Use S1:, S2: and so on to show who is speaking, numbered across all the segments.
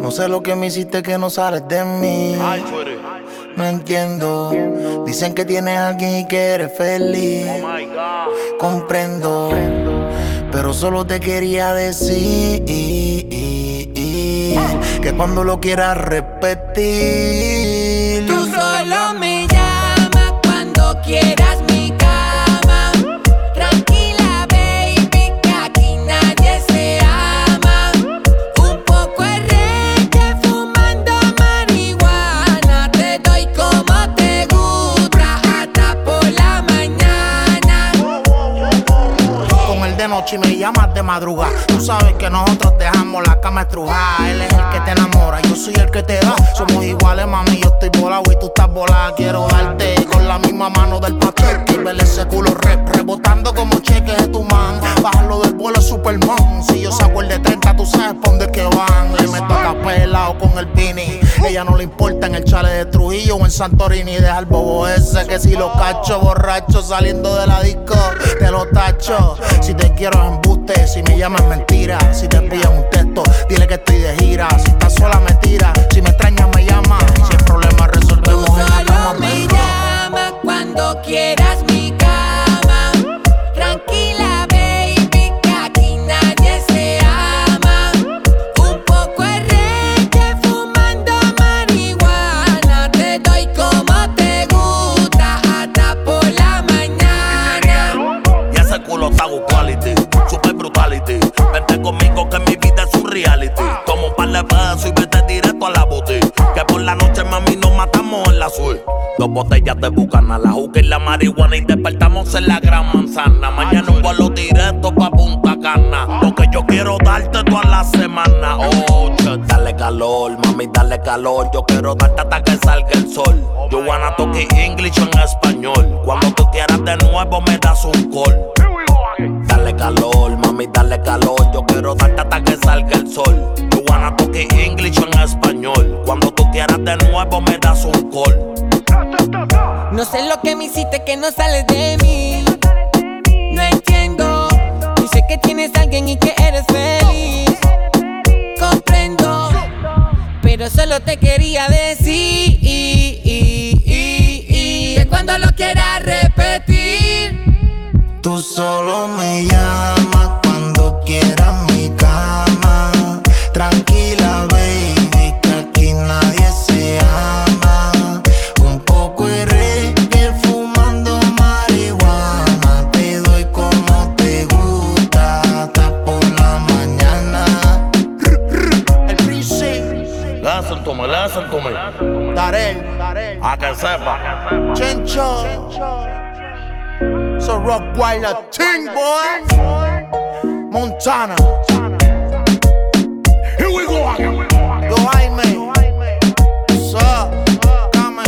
S1: No sé lo que me hiciste que no sales de mí. No entiendo. Dicen que tienes a alguien y que eres feliz. Comprendo, pero solo te quería decir que cuando lo quieras repetir,
S2: tú solo me llamas cuando quieras mi cama. Tranquila, baby, que aquí nadie se ama. Un poco de reggae fumando marihuana. Te doy como te gusta hasta por la mañana.
S1: con él de noche y me llamas de madrugada. Tú sabes que nosotros dejamos la cama estrujada. Él es el que te enamora, yo soy el que te da. Somos iguales, mami, yo estoy volado y tú estás volada. Quiero darte con la misma mano del pastel y ver ese culo rebotando como cheques de tu man. Bajarlo del vuelo Superman. Si yo saco el de 30, tú sabes pa' dónde es que van. Le meto a capela o con el Vini. Ella no le importa en el chale de Trujillo o en Santorini. Deja el bobo ese que si lo cacho borracho saliendo de la disco te lo tacho. Si te quiero es embuste, si me llamas mentira. Si te pillan un texto, dile que estoy de gira. Si estás sola me tira, si me extrañas me llama. Si el problema resolvemos
S2: Tú
S1: en la cama.
S2: solo me llamas cuando quieras mi cama. Tranquila, baby, que aquí nadie se ama. Un poco de reggae fumando marihuana. Te doy como te gusta hasta por la mañana.
S3: Y ese culo está good quality, super brutality. Vente conmigo que mi vida es un reality. Tomo un par de pesos y vete directo a la boutique. Que por la noche, mami, nos matamos en la suite. 2 botellas de Bucana, la juca y la marihuana. Y despertamos en la Gran Manzana. Mañana un vuelo directo pa' Punta Cana. Porque yo quiero darte toda la semana. Oh, dale calor, mami, dale calor. Yo quiero darte hasta que salga el sol. You wanna talk English o en español. Cuando tú quieras de nuevo me das un call. Dale calor, mami, dale calor. Yo quiero darte hasta que salga el sol. You wanna talk English o en español. Cuando tú quieras de nuevo me das un call.
S2: No sé lo que me hiciste que no sales de mí. No entiendo. Yo sé que tienes a alguien y que eres feliz. Comprendo, pero solo te quería decir que cuando lo quieras repetir,
S1: Tú solo me llamas cuando quieras mi cama. Tranquila, baby, que aquí nadie se ama. Un poco de reggae fumando marihuana. Te doy como te gusta hasta por la mañana. El príncipe,
S3: Listen to me.
S1: Darel,
S3: A que sepa.
S1: Chencho. So rock while a ting, boy. Montana.
S3: Here we go again.
S1: Yo, Jaime. What's up? Come.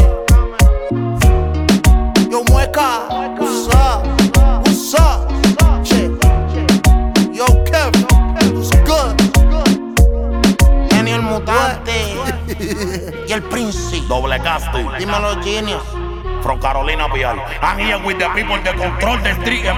S1: Yo, Mueca. What's up? What's up? Shit. Yo, Kev. What's good? Kenny el Mutante. Y el Príncipe.
S3: Doble casting.
S1: Dímelo, Genius.
S3: From Carolina Vial. I'm here with the people de Control the Street.